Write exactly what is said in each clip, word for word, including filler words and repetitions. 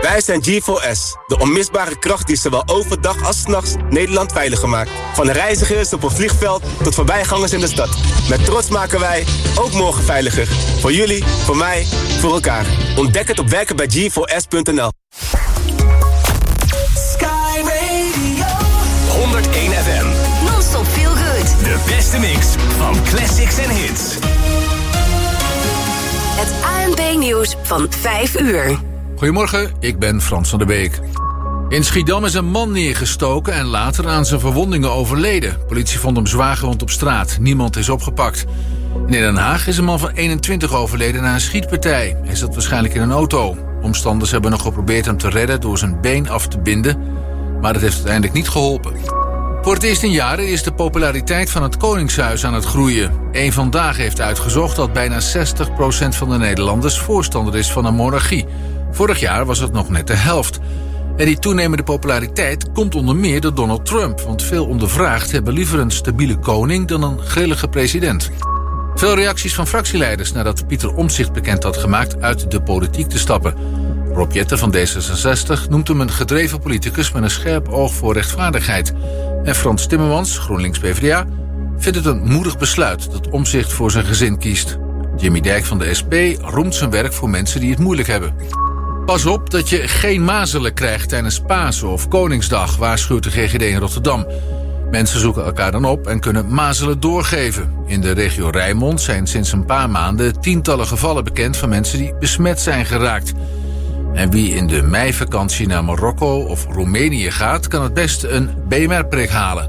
Wij zijn G four S, de onmisbare kracht die zowel overdag als 's nachts Nederland veiliger maakt. Van reizigers op een vliegveld tot voorbijgangers in de stad. Met trots maken wij ook morgen veiliger. Voor jullie, voor mij, voor elkaar. Ontdek het op werken bij G four S punt n l. Sky Radio honderdéén F M. Non-stop feel good. De beste mix van classics en hits. Het A N P-nieuws van vijf uur. Goedemorgen, ik ben Frans van der Beek. In Schiedam is een man neergestoken en later aan zijn verwondingen overleden. Politie vond hem zwaargewond op straat. Niemand is opgepakt. In Den Haag is een man van eenentwintig overleden na een schietpartij. Hij zat waarschijnlijk in een auto. Omstanders hebben nog geprobeerd hem te redden door zijn been af te binden, maar dat heeft uiteindelijk niet geholpen. Voor het eerst in jaren is de populariteit van het Koningshuis aan het groeien. Eén Vandaag heeft uitgezocht dat bijna zestig procent van de Nederlanders voorstander is van een monarchie. Vorig jaar was het nog net de helft. En die toenemende populariteit komt onder meer door Donald Trump, want veel ondervraagd hebben liever een stabiele koning dan een grillige president. Veel reacties van fractieleiders nadat Pieter Omtzigt bekend had gemaakt uit de politiek te stappen. Rob Jetten van D zesenzestig noemt hem een gedreven politicus met een scherp oog voor rechtvaardigheid. En Frans Timmermans, GroenLinks P v d A, vindt het een moedig besluit dat Omtzigt voor zijn gezin kiest. Jimmy Dijk van de S P roemt zijn werk voor mensen die het moeilijk hebben. Pas op dat je geen mazelen krijgt tijdens Pasen of Koningsdag, waarschuwt de G G D in Rotterdam. Mensen zoeken elkaar dan op en kunnen mazelen doorgeven. In de regio Rijnmond zijn sinds een paar maanden tientallen gevallen bekend van mensen die besmet zijn geraakt. En wie in de meivakantie naar Marokko of Roemenië gaat, kan het beste een B M R-prik halen.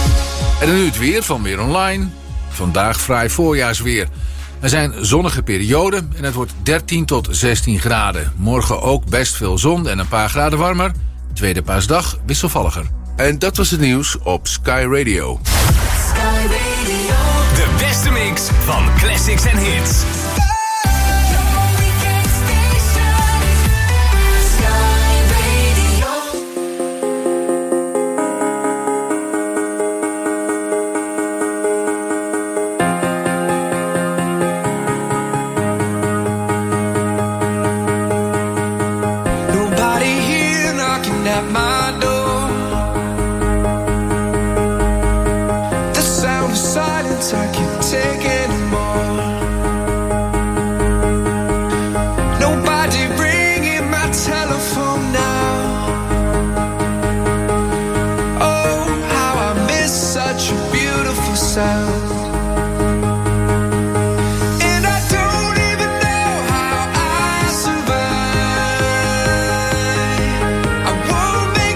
En dan nu het weer van Weer Online. Vandaag fraai voorjaarsweer. Er zijn zonnige perioden en het wordt dertien tot zestien graden. Morgen ook best veel zon en een paar graden warmer. Tweede paasdag wisselvalliger. En dat was het nieuws op Sky Radio. Sky Radio. De beste mix van classics en hits. I won't make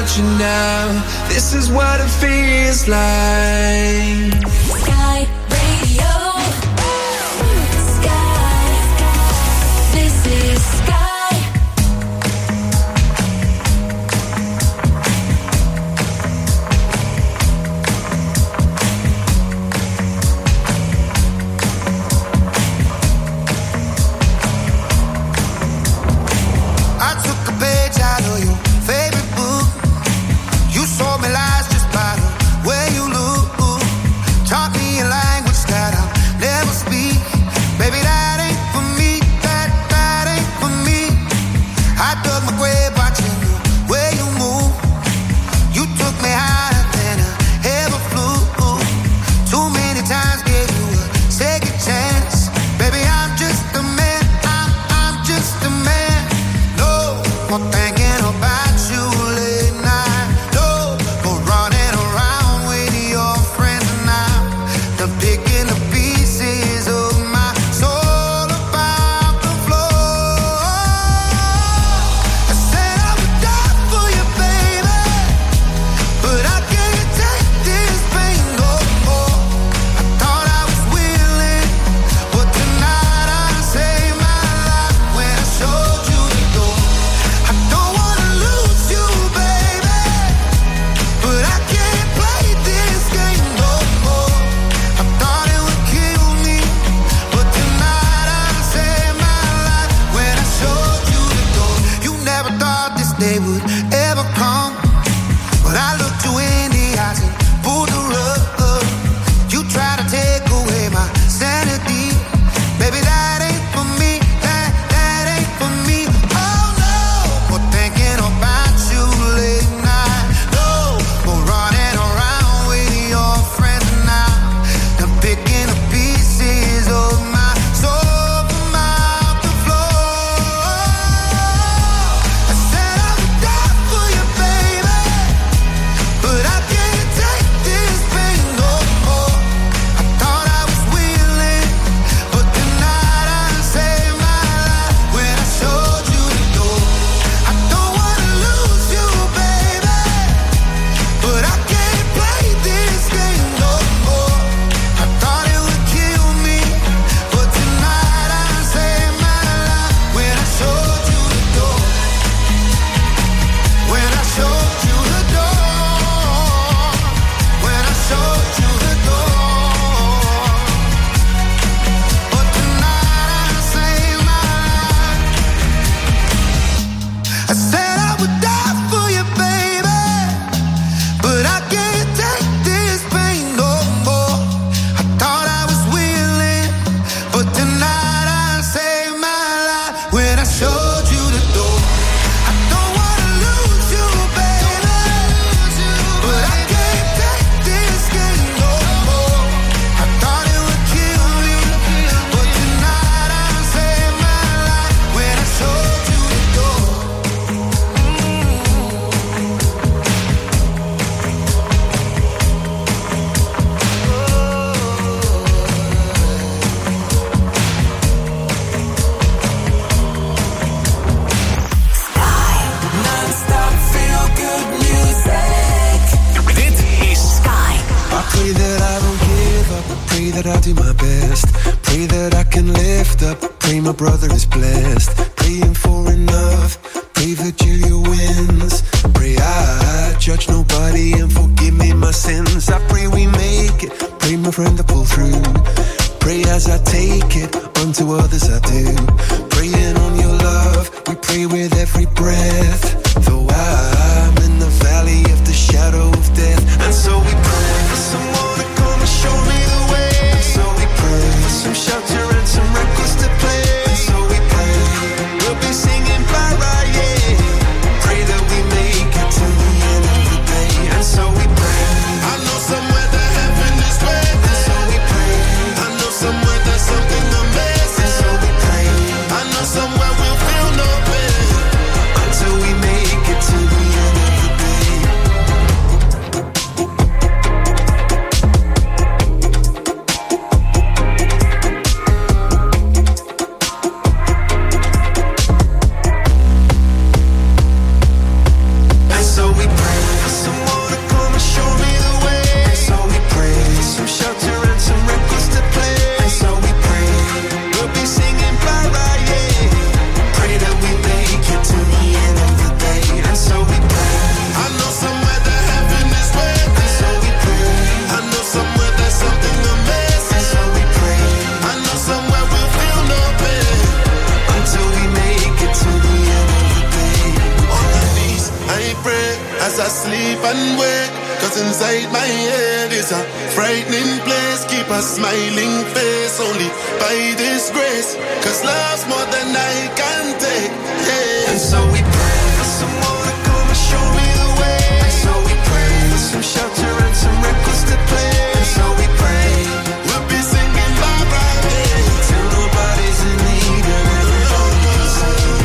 without you now. This is what it feels like. Sky Radio. Sky. This is Sky. pray as I sleep and wake. Cause inside my head is a frightening place. Keep a smiling face only by this grace. Cause love's more than I can take, yeah. And so we pray for someone to come and show me the way. And so we pray for some shelter and some records to play. And so we pray we'll be singing bye bye day till nobody's in need and everybody's saying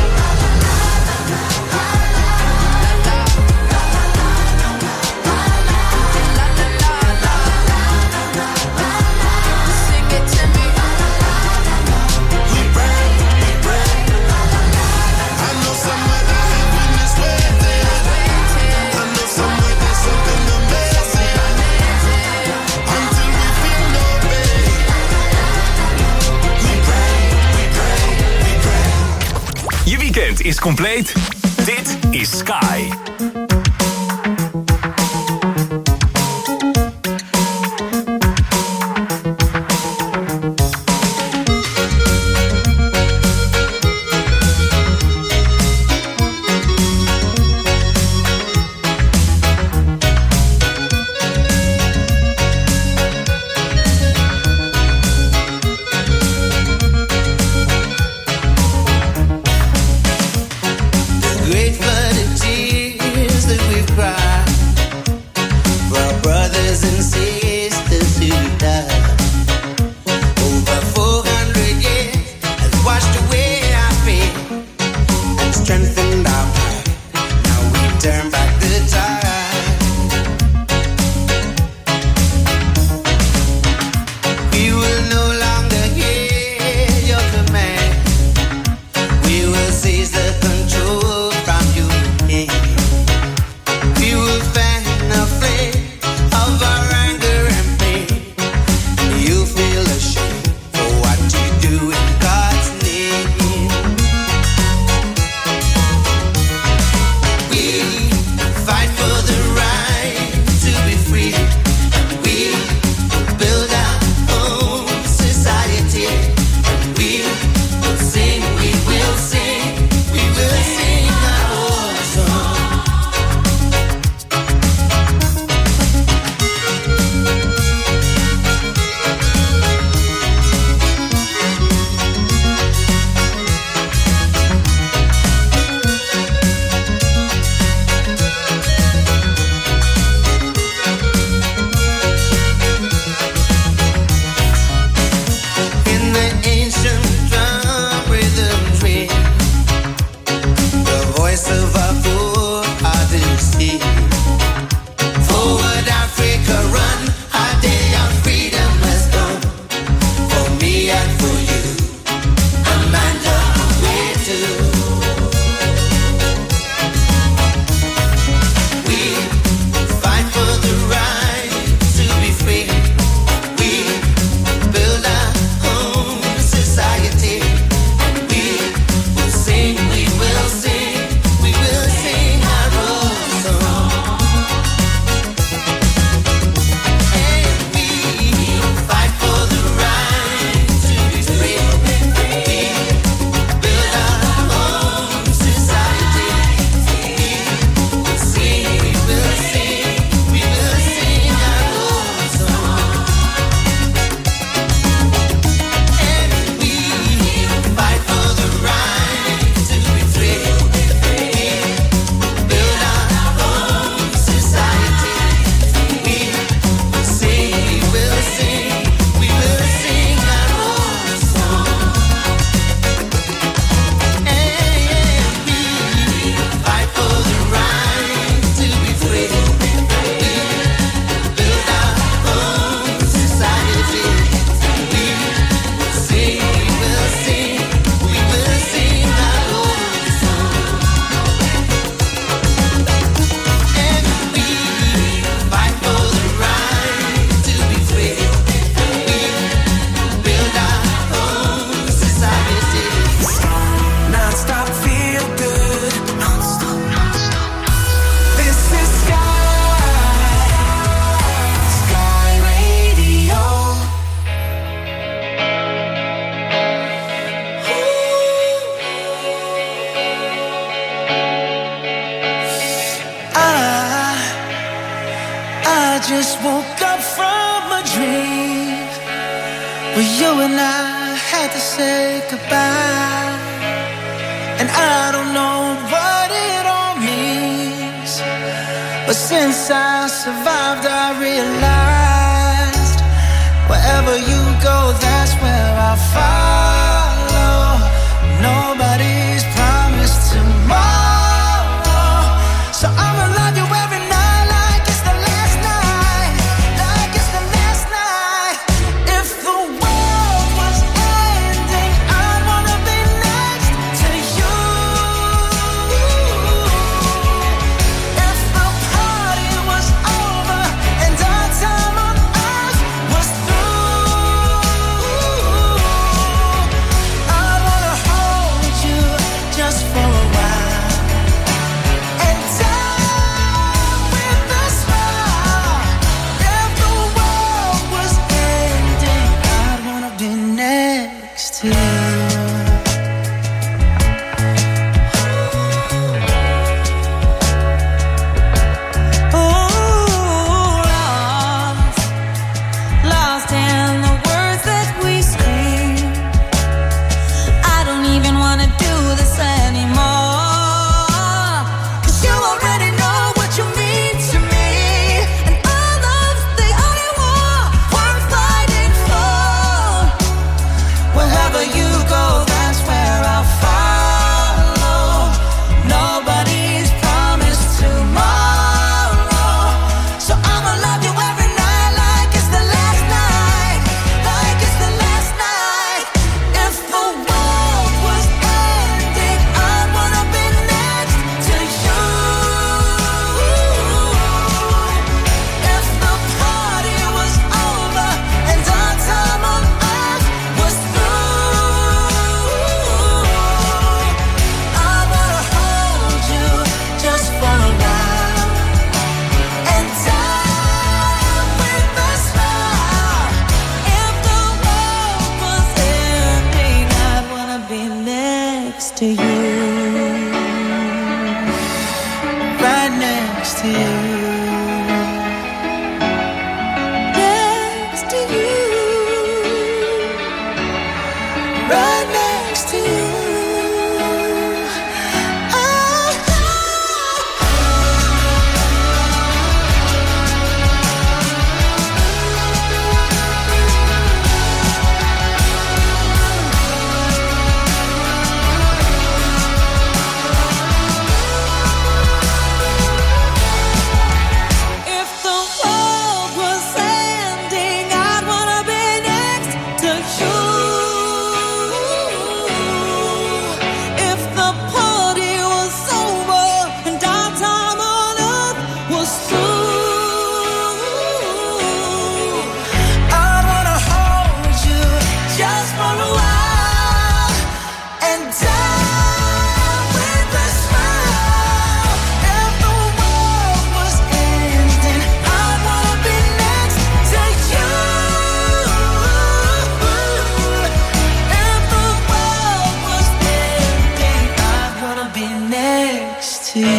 Je weekend is compleet. Dit is Sky. Great flooded tears that we've cried for our brothers and sisters who died. Over four hundred years has washed away our fear and strengthened our pride. Now we turn back the tide. We will no longer hear your command. We will seize the control from you just woke up from a dream where you and I had to say goodbye. And I don't know what it all means, but since I survived I realized wherever you go, that's where I'll follow. Nobody's promised tomorrow, so I'ma love you every night like it's the last night, like it's the last night. If the world was ending, I'd wanna be next to you. If the party was over and our time on earth was through, I'd wanna hold you just for a while and die with a smile. If the world was ending, I'd wanna be next to you. Lost, lost in the words that we scream. I don't even wanna do this anymore, 'cause you already know what you mean to me, and all love's the only war worth fighting for. Wherever you go, that's where I'll follow. Nobody's promised tomorrow, so I'ma love you every night like it's the last night, like it's the last night. If the world was ending, I'd wanna be next to you. If the party was over and our time on earth was through, I wanna hold you just for a while and die with a smile. If the world was ending, I'd wanna be next to you, right next to you, next to you, right next to you. Oh, if the world was ending, I'd wanna be next to you. If the party was over and our time on earth was through, I'd wanna hold you just for a while and die with a smile. If the world was ending, I'd wanna be next to you. If the world was ending, I'd wanna be next to you.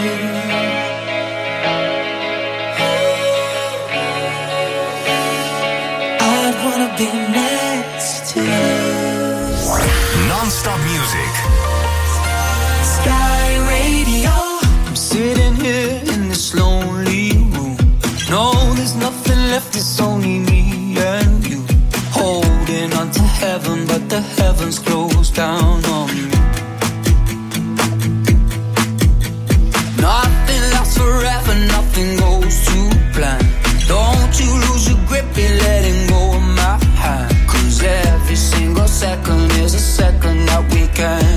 I'd wanna be next to you. Non-stop music. Sky Radio. I'm sitting here in this lonely room. No, there's nothing left, it's only me and you. Holding on to heaven, but the heavens close down on me. Nothing lasts forever, nothing goes to plan. Don't you lose your grip, you're letting go of my hand. 'Cause every single second is a second that we can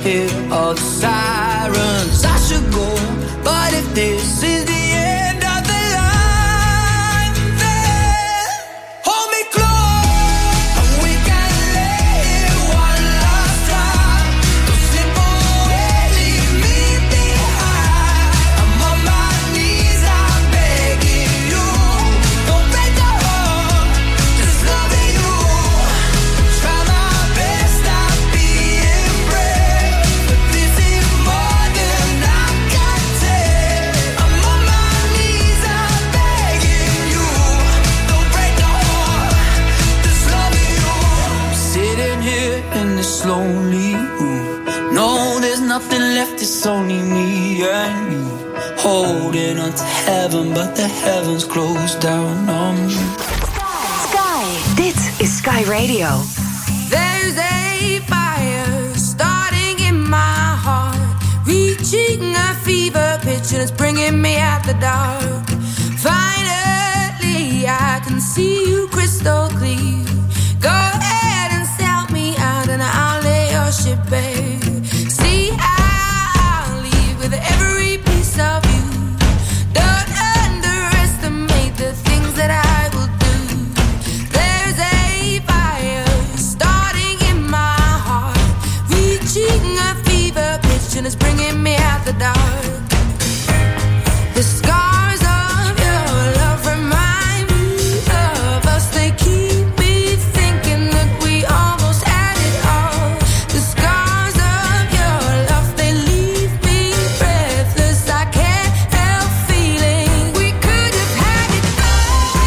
hear all the sirens. I should go, but if this is the end of the line, then hold me close and we can live one last time. Don't slip away, leave me behind. I'm on my knees, I'm begging you. Don't break the heart, just loving you. Try my best, I'm being brave, but this is more than I can take. I'm on my knees, I'm begging you. Don't break the heart, just loving you. Sitting here in this lonely room. No, there's nothing left, it's only me and you. Holding on to heaven, but the heavens closed down on me. Sky. Dit is Sky Radio. There's a fire starting in my heart, reaching a fever pitch and it's bringing me out the dark. Finally, I can see you crystal clear. Go ahead and sell me out and I'll lay your ship bare. See, I'll leave with every piece of you. Don't underestimate the things that I will do. There's a fire starting in my heart, reaching a fever pitch and it's bringing me out the dark. The scars of your love remind me of us. They keep me thinking that we almost had it all. The scars of your love, they leave me breathless. I can't help feeling we could have had it all.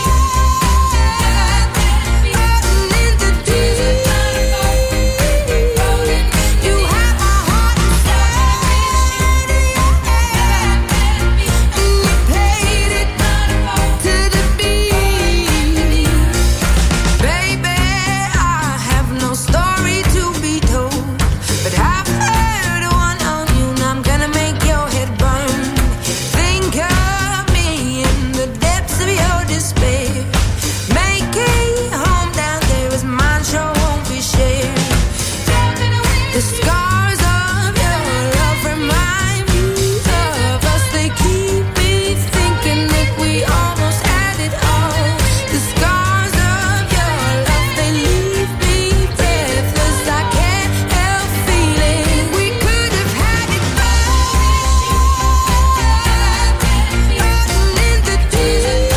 Rolling in the deep. You have my heart inside. And we played it to the beat. Baby, I have no story to be told, but I've heard one on you and I'm gonna make your head burn. Think of me in the depths of your despair. Make a home down there as mine sure won't be shared. The scars of your love remind me of us. They keep me thinking that we almost had it all. The scars of your love, they leave me breathless. I can't help feeling we could have had it all. Rolling in the deep.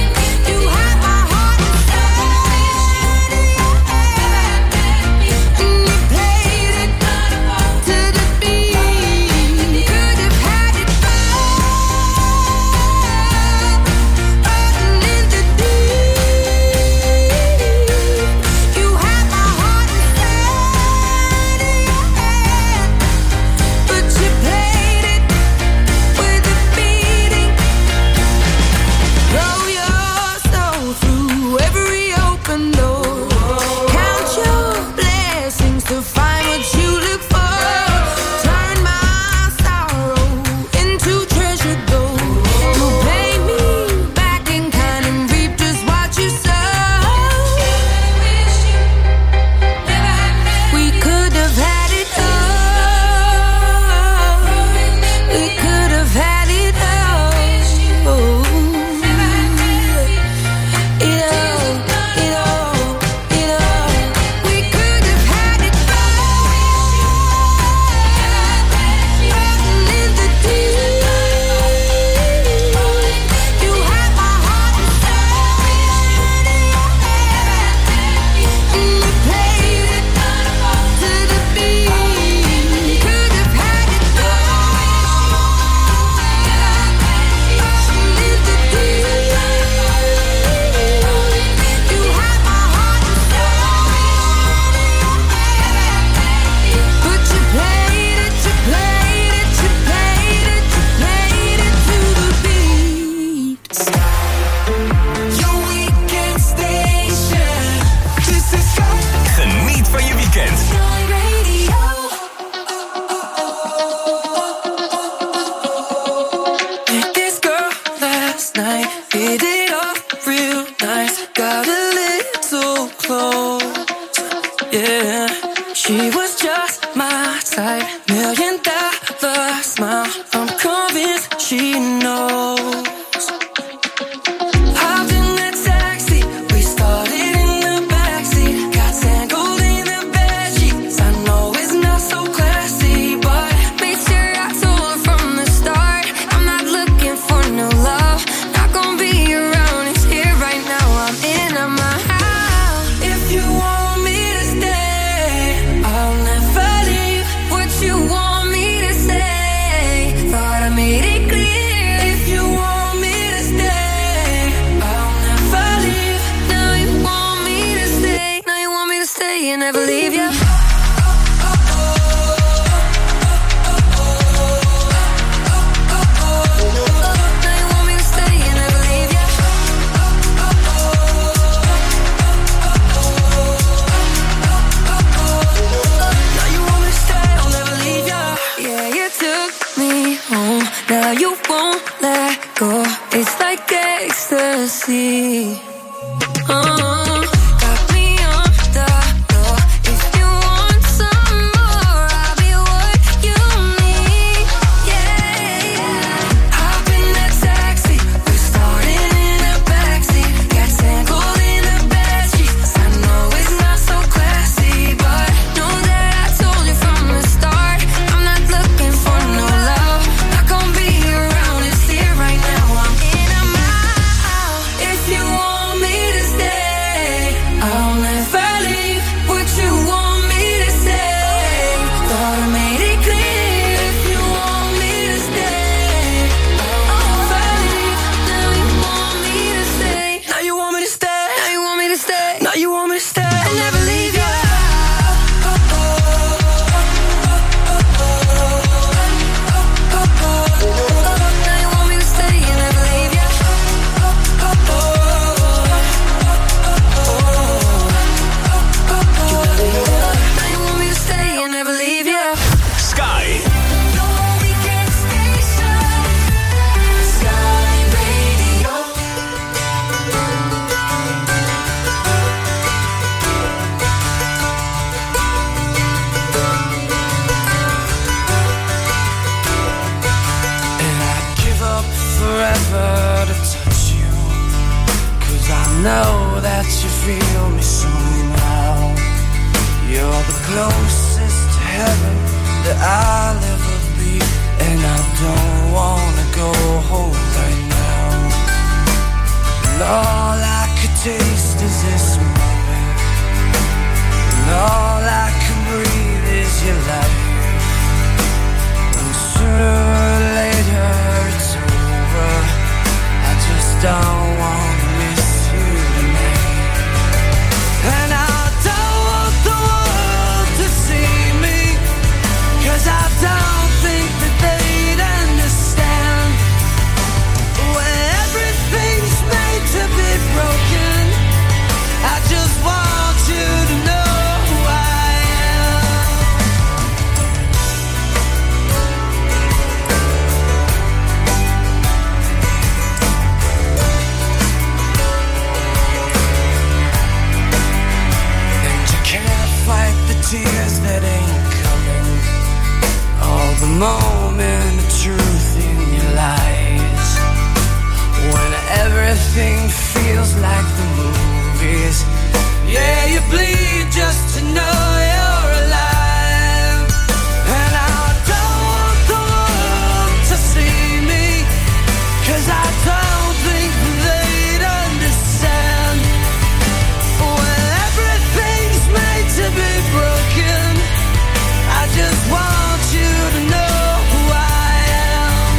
You have my heart inside. And we She was just my type, million dollar smile. I'm convinced she knows. Hopped in that taxi, we started in the backseat. Got tangled in the bedsheets. I know it's not so classy, but made sure I told her from the start, I'm not looking for no love. Not gonna be around, it's here right now. I'm in, I'm out. If you want me to stay, I'll never leave. What you want me to say, thought I made it clear. If you want me to stay, I'll never leave. Now you want me to stay, now you want me to stay and never leave you. Now you won't let go. It's like ecstasy. Uh, got me on the floor. If you want some more, I'll be what you need. Yeah, yeah. Hop in that taxi, we started in the backseat. Got tangled in the bedsheets. I know it's not so classy, but know that I told you from the start, I'm not looking for no love. Not gonna be around, it's here right now. I'm in, I'm out. If you want me to stay, I'll never leave. What you want me to say, thought I made it clear. If you want me to stay, I'll never leave. Now you want me to stay, now you want me to stay, now you want me to stay, now you want me to stay, I'll never leave you. Now you want me to stay and never leave you. Now you want me to stay and never leave you. Sky. Your weekend station, Sky Radio. And I'd give up forever to touch you, 'cause I know that you feel me somehow. You're the closest to heaven that I'll ever be, and I don't wanna go home right now. And all I could taste is this moment, and all I can breathe is your life. And sooner or later it's over. I just don't wanna miss you tonight. And I don't want the world to see me, 'cause I don't think that they'd understand. When everything's made to be broken, I just want you to know who I am. And you can't fight the tears that ain't coming, all the moment of truth in your lies. When everything feels like the movies, yeah, you bleed just to know you're alive. And I don't want the world to see me, 'cause I don't think they'd understand. When everything's made to be broken, I just want you to know who I am.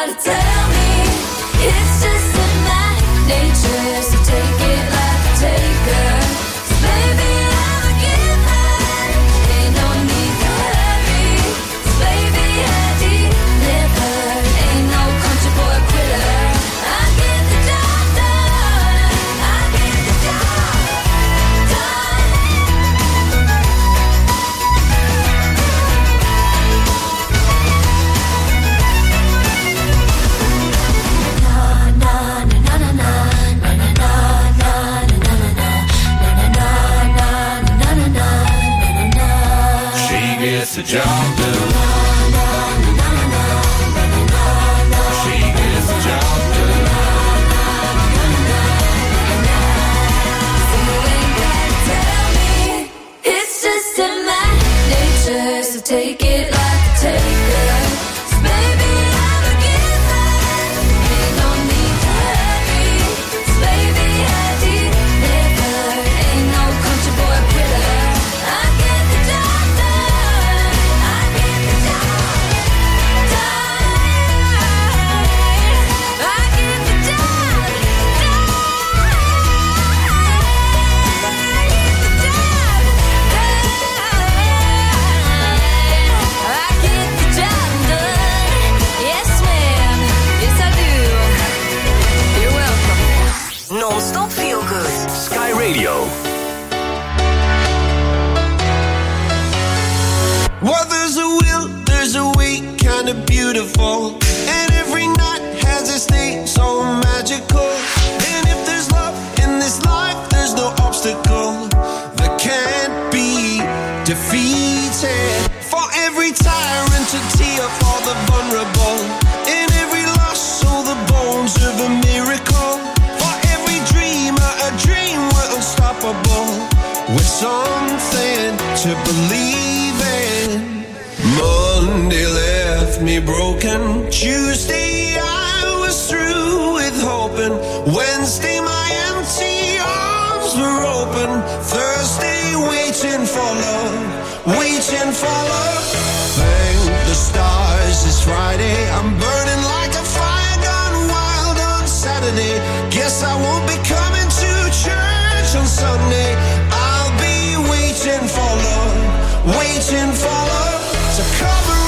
gotta tell me. It's just in my nature, so take it like a taker. 'Cause baby, I'm a giver, ain't no need to hurry. 'Cause baby, I deliver, ain't no country boy quitter. I get the job done, I get the job done. She gets the job done. She gets the job done. You ain't gotta tell me, it's just in my nature, so take it like a taker. 'Cause baby, I'm a giver, ain't no need to hurry. 'Cause baby, I deliver, ain't no country boy quitter. I get the job done, I get the job done. I get the job done. I get the job done. Yes, ma'am. Yes, I do. You're welcome. Non-stop feel good. Sky Radio. Well, there's a will, there's a way, kind of beautiful. And every night has its day, so magical. And if there's love in this life, there's no obstacle that can't be defeated. For every tyrant to tear for the vulnerable. In every loss, so the bones of a miracle. For every dreamer, a dream we're unstoppable. With something to believe in. Monday left me broken. Tuesday I was through with hoping. Wednesday my empty arms were open. Thursday waiting for love, waiting for love. Thank the stars it's Friday. I'm burning like a fire gone wild on Saturday. Guess I won't be coming to church on Sunday. I'll be waiting for love, waiting for love to come around.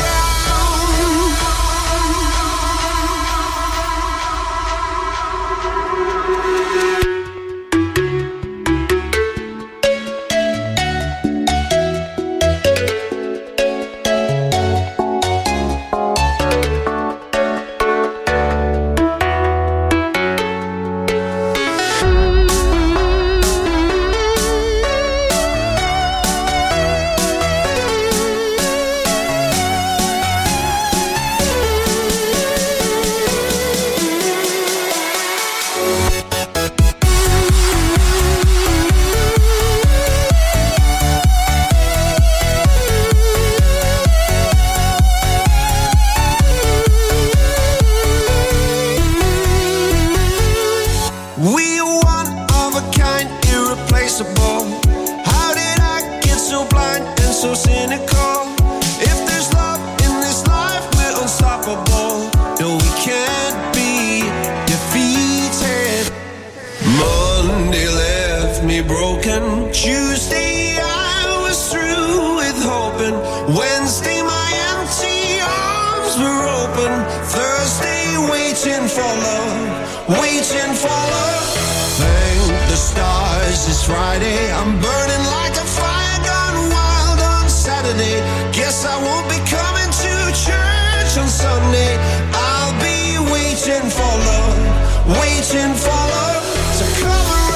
We are one of a kind, irreplaceable. How did I get so blind and so cynical? If there's love in this life, we're unstoppable. No, we can't be defeated. Monday left me broken. Tuesday I was through with hoping. Wednesday my empty arms were open. Thursday waiting for love, waiting for love. Thank the stars it's Friday. I'm burning like a fire gone wild on Saturday. Guess I won't be coming to church on Sunday. I'll be waiting for love, waiting for love to come around.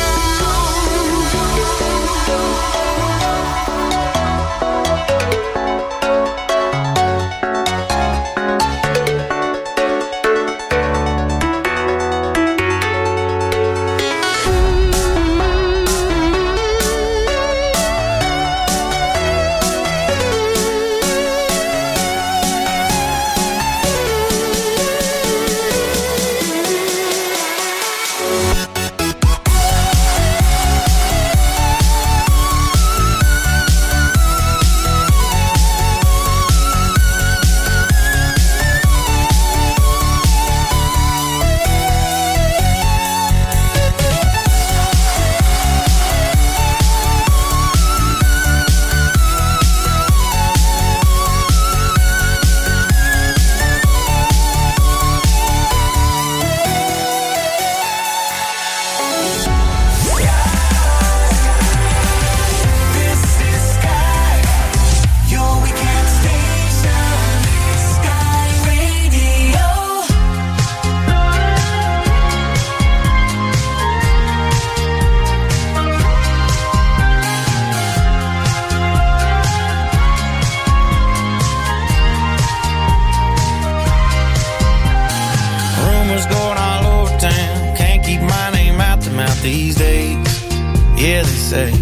these days. Yeah, they say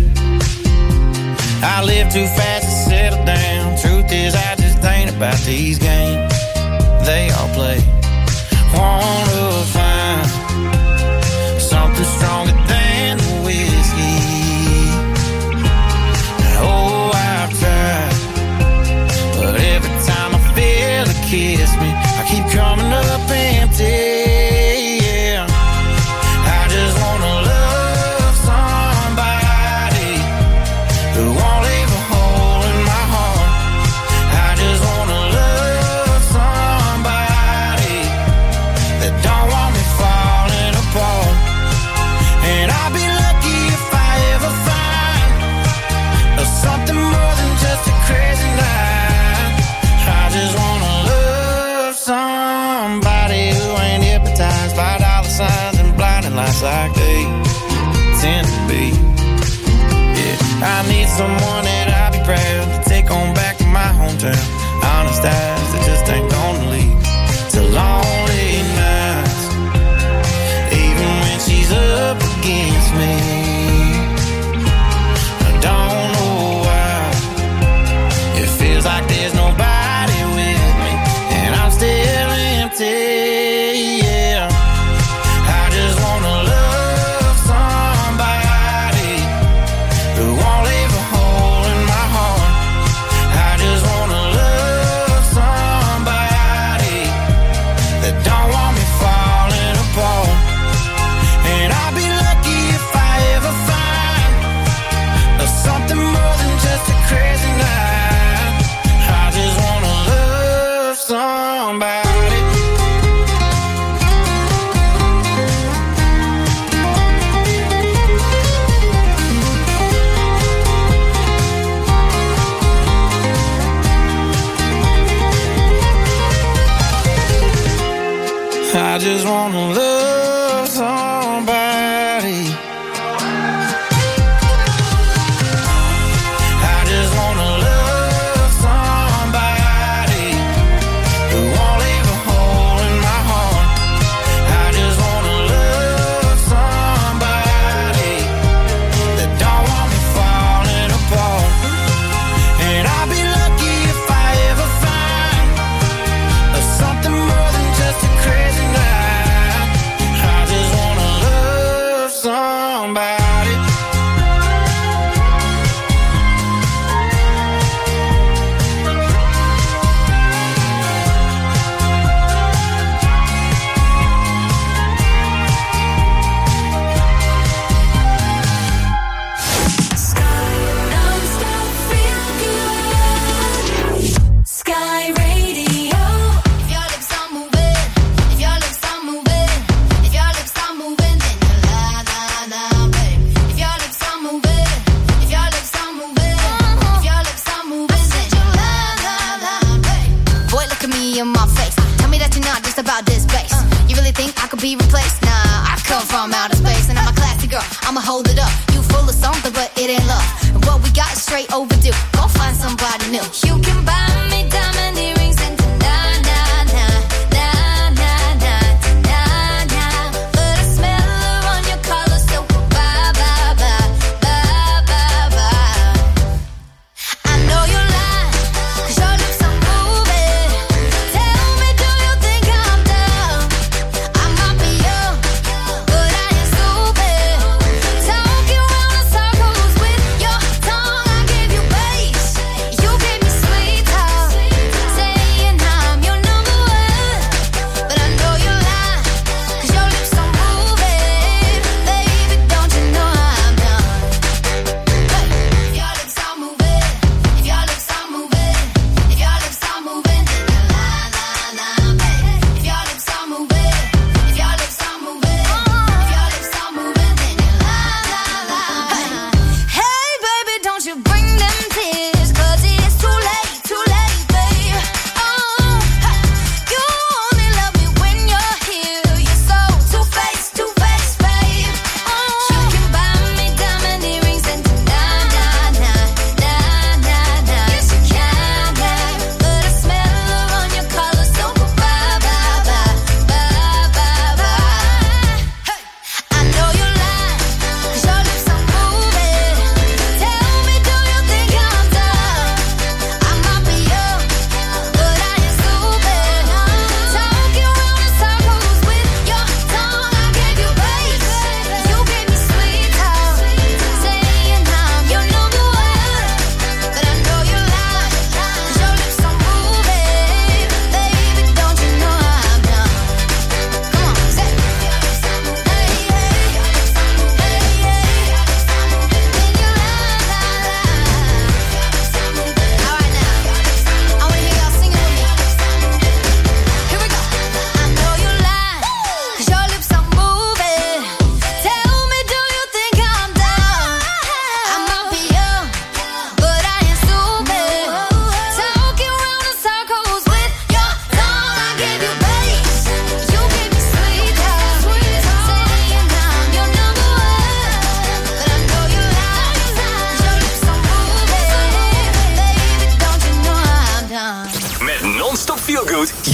I live too fast to settle down. Truth is, I just ain't about these games they all play. Wanna find something stronger than the whiskey. Oh, I've tried, but every time I feel it kiss me, I keep coming up empty. Yeah, I just wanna love somebody who won't leave a hole in my heart. I just wanna love somebody that don't want me falling apart. And I'll be lucky if I ever find something more than just a crazy night. I just wanna love somebody who ain't hypnotized by dollar signs and blinding lights like they tend to be. Yeah, I need someone that I'll be proud to take on back to my hometown. Honest eyes that just ain't gonna lead to lonely nights, even when she's up against me. I don't know why it feels like there's nobody with me, and I'm still empty. Yeah, I just wanna love somebody who won't leave a hole in my heart. I just wanna love somebody that don't want me falling apart. And I'll be lucky if I ever find something more than just a crazy night. I just wanna love somebody. I just wanna love somebody. I just wanna love somebody who won't leave a hole in my heart. I just wanna love somebody that don't want me falling apart. And I'll be lucky if I ever find something more than just a crazy night. I just wanna love somebody. Non-stop feel good. Sky Radio. If your lips are moving, if your lips are moving, if your lips are moving, then you're la la la, babe. If your lips are moving, if your lips are moving, if your lips are moving, then you're la la la, babe. Boy, look at me in my face. Tell me that you're not just about this bass. You really think I could be replaced? Nah, I come from outer space, and I'm a classy girl. I'ma hold it up. You full of something, but it ain't love. And what we got is straight overdue. Go find somebody new. You can buy me diamond earrings and na na na na na na na na. But I smell her on your collar, so bye bye bye bye bye bye. I know you're lying, 'cause your lips are moving. Tell me, do you think I'm dumb? I might be young, but I ain't stupid. Talking round in circles with your tongue. I give you bass, you give me sweet talk.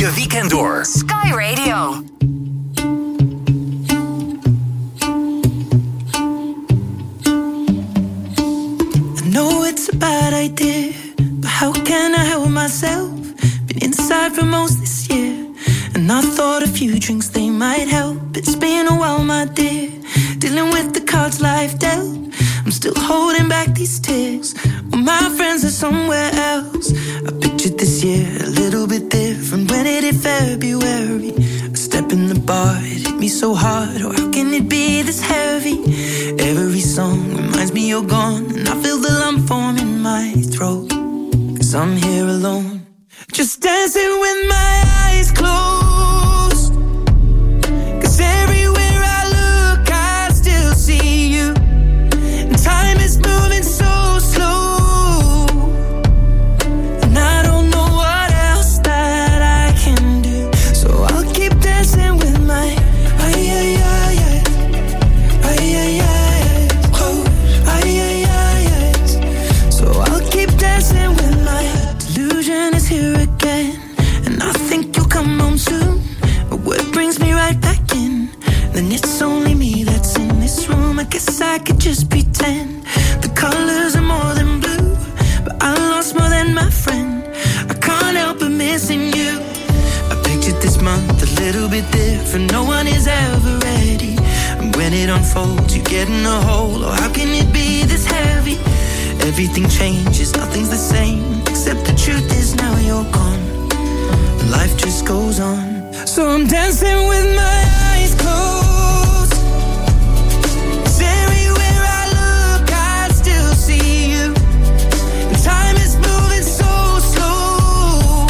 je weekend door. Sky Radio. I know it's a bad idea, but how can I help myself? Been inside for most this year, and I thought a few drinks they might help. It's been a while, my dear, dealing with the cards life dealt. I'm still holding back these tears, well, my friends are somewhere else. I pictured this year a little bit different. When it hit February, a step in the bar, it hit me so hard. Or how can it be this heavy? Every song reminds me you're gone, and I feel the lump form in my throat, 'cause I'm here alone, just dancing with my eyes closed. 'Cause everywhere I look, I still see you. And time is moving so slow, and I don't know what else that I can do. So I'll keep dancing with my ay ay ay ay ay ay ay close ay ay ay ay. So I'll keep dancing with my delusion is here again, and I think you'll come home soon. But what brings me right back in? Then it's only me that's in this room. I guess I could just pretend the colors are more than blue, but I lost more than my friend. I can't help but missing you. I pictured this month a little bit different. No one is ever ready, and when it unfolds, you get in a hole. Oh, how can it be this heavy? Everything changes, nothing's the same, except the truth is now you're gone, and life just goes on. So I'm dancing with my eyes closed. 'Cause everywhere I look, I still see you. And time is moving so slow,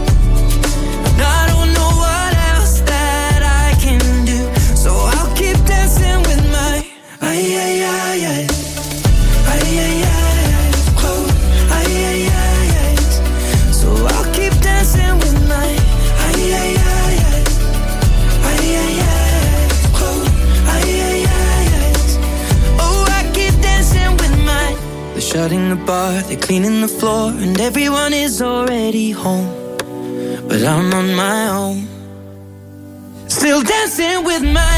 and I don't know what else that I can do. So I'll keep dancing with my ay ay ay ay ay ay ay close ay ay ay ay. So I'll keep dancing with my ay ay ay ay ay ay ay close ay ay ay ay. Oh, I keep dancing with my. They're shutting the bar, they're cleaning the floor, and everyone is already home, but I'm on my own, still dancing with my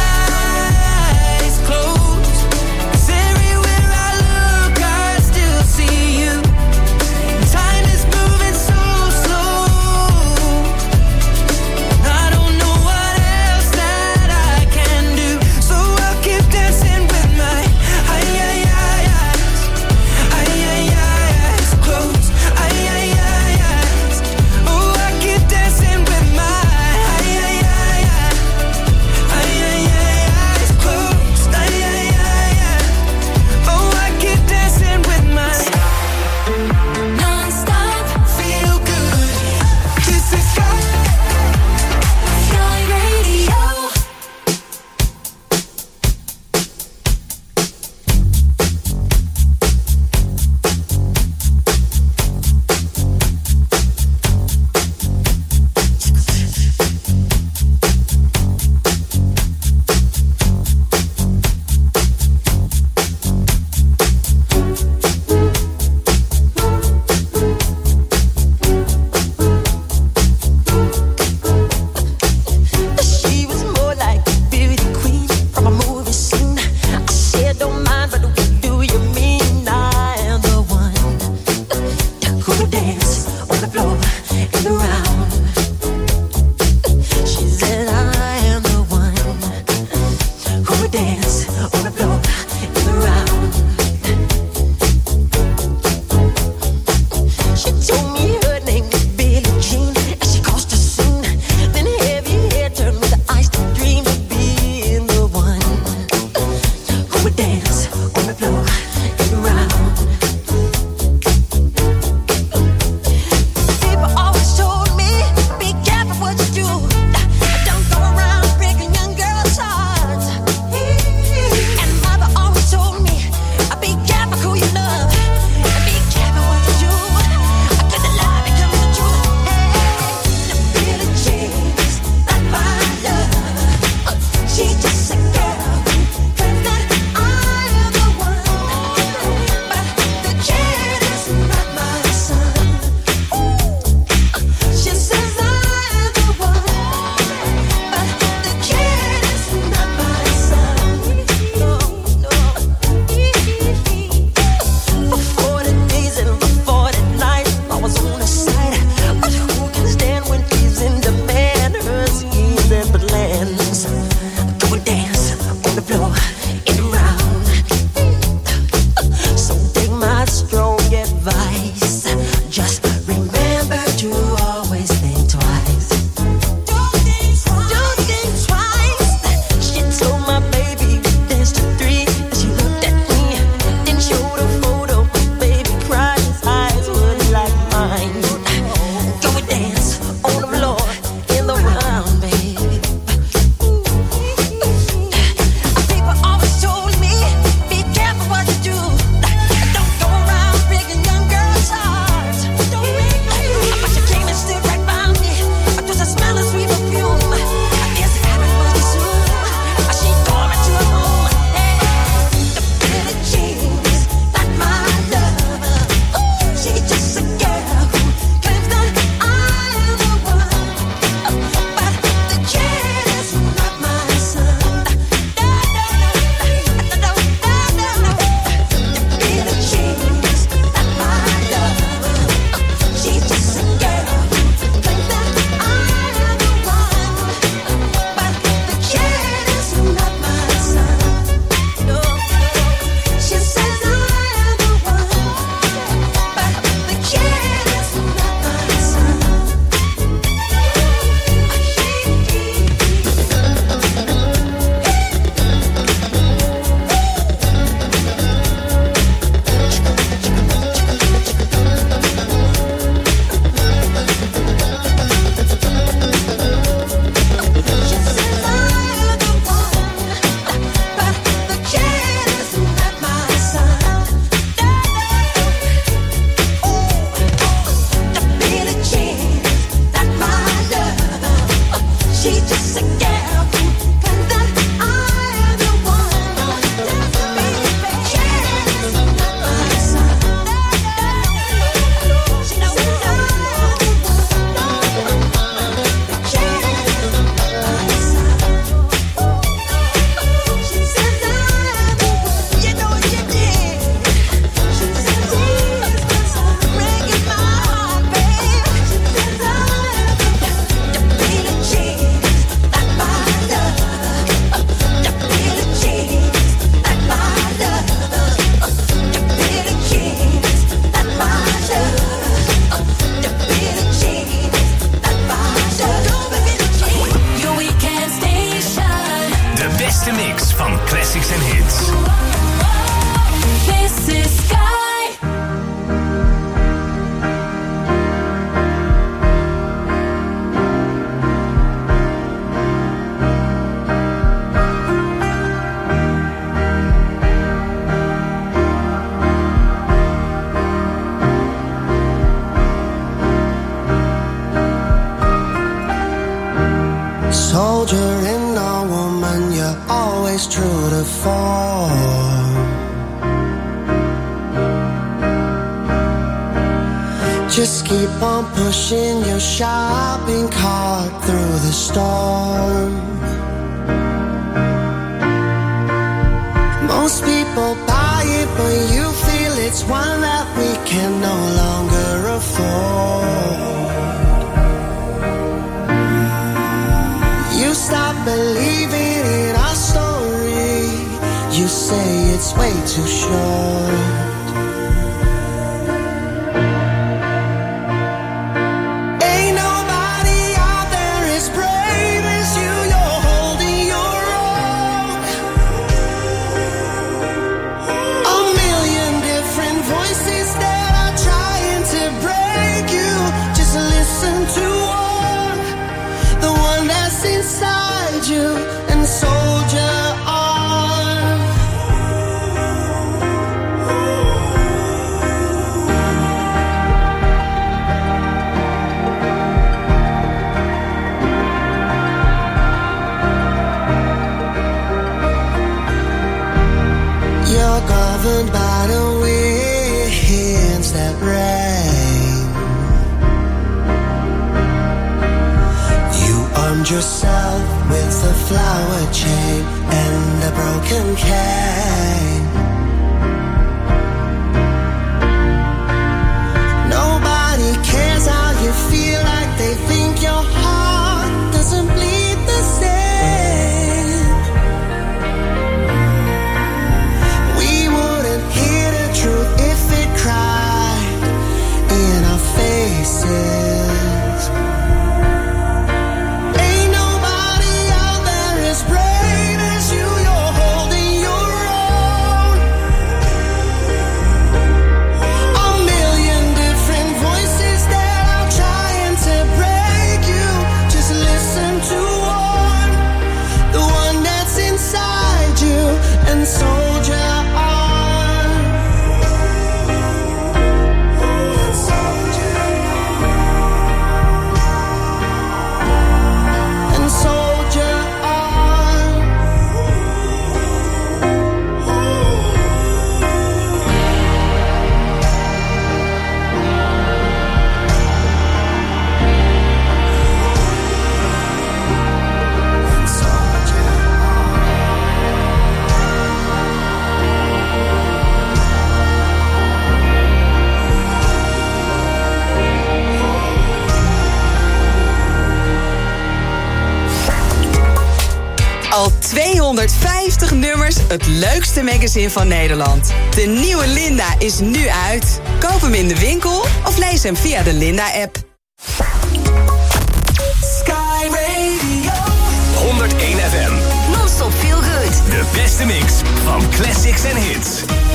eyes closed. 'Cause everywhere I look, I still see you. Time is moving so slow, and I don't know what else that I can do. So I'll keep dancing with my ay ay ay eyes, ay ay ay eyes closed, ay ay ay eyes. Oh, I keep dancing with my ay ay ay ay ay ay Just keep on pushing your shopping cart through the storm. Most people buy it, but you feel it's one that we can no longer afford. You stop believing in our story. You say it's way too short. By the winds that rain, you armed yourself with a flower chain and a broken cane. Nobody cares how you feel, like they think your heart doesn't bleed the same. If it cried in our faces, ain't nobody out there as brave as you. You're holding your own. A million different voices that are trying to break you. Just listen to one, the one that's inside you, and soldier on. Al tweehonderdvijftig nummers, het leukste magazine van Nederland. De nieuwe Linda is nu uit. Koop hem in de winkel of lees hem via de Linda-app. Sky Radio. honderdéén F M. Non-stop feel good. De beste mix van classics en hits.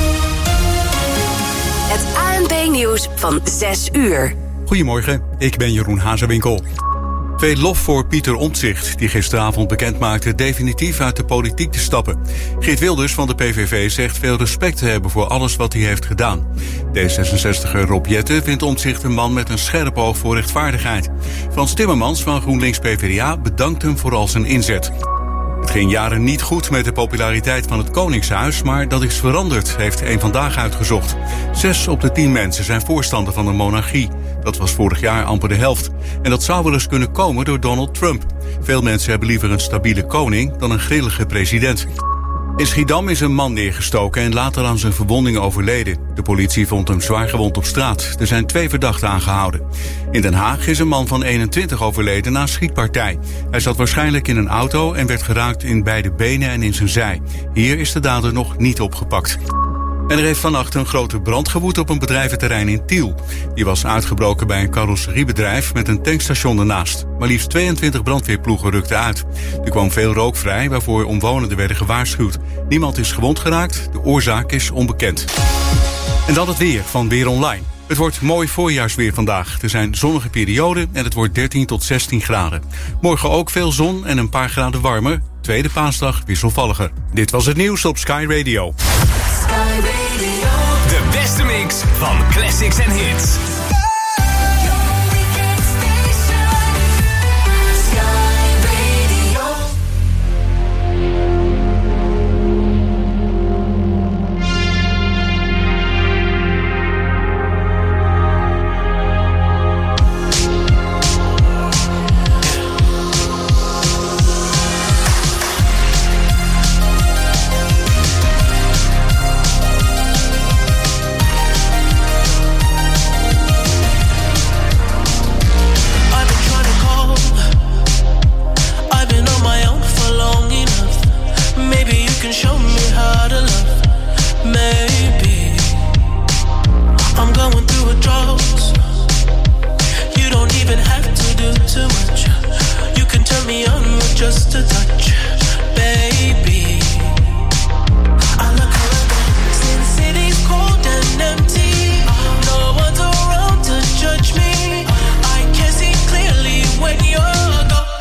Het A N P-nieuws van zes uur. Goedemorgen, ik ben Jeroen Hazewinkel. Veel lof voor Pieter Omtzigt, die gisteravond bekendmaakte definitief uit de politiek te stappen. Geert Wilders van de P V V zegt veel respect te hebben voor alles wat hij heeft gedaan. D zesenzestiger Rob Jetten vindt Omtzigt een man met een scherp oog voor rechtvaardigheid. Frans Timmermans van GroenLinks P V D A bedankt hem voor al zijn inzet. Het ging jaren niet goed met de populariteit van het Koningshuis, maar dat is veranderd, heeft Eén Vandaag uitgezocht. Zes op de tien mensen zijn voorstander van een monarchie. Dat was vorig jaar amper de helft. En dat zou wel eens kunnen komen door Donald Trump. Veel mensen hebben liever een stabiele koning dan een grillige president. In Schiedam is een man neergestoken en later aan zijn verwondingen overleden. De politie vond hem zwaargewond op straat. Er zijn twee verdachten aangehouden. In Den Haag is een man van eenentwintig overleden na een schietpartij. Hij zat waarschijnlijk in een auto en werd geraakt in beide benen en in zijn zij. Hier is de dader nog niet opgepakt. En er heeft vannacht een grote brand gewoed op een bedrijventerrein in Tiel. Die was uitgebroken bij een carrosseriebedrijf met een tankstation ernaast. Maar liefst tweeëntwintig brandweerploegen rukten uit. Er kwam veel rook vrij, waarvoor omwonenden werden gewaarschuwd. Niemand is gewond geraakt, de oorzaak is onbekend. En dan het weer van Weer Online. Het wordt mooi voorjaarsweer vandaag. Er zijn zonnige perioden en het wordt dertien tot zestien graden. Morgen ook veel zon en een paar graden warmer. Tweede paasdag wisselvalliger. Dit was het nieuws op Sky Radio. De beste mix van classics en hits.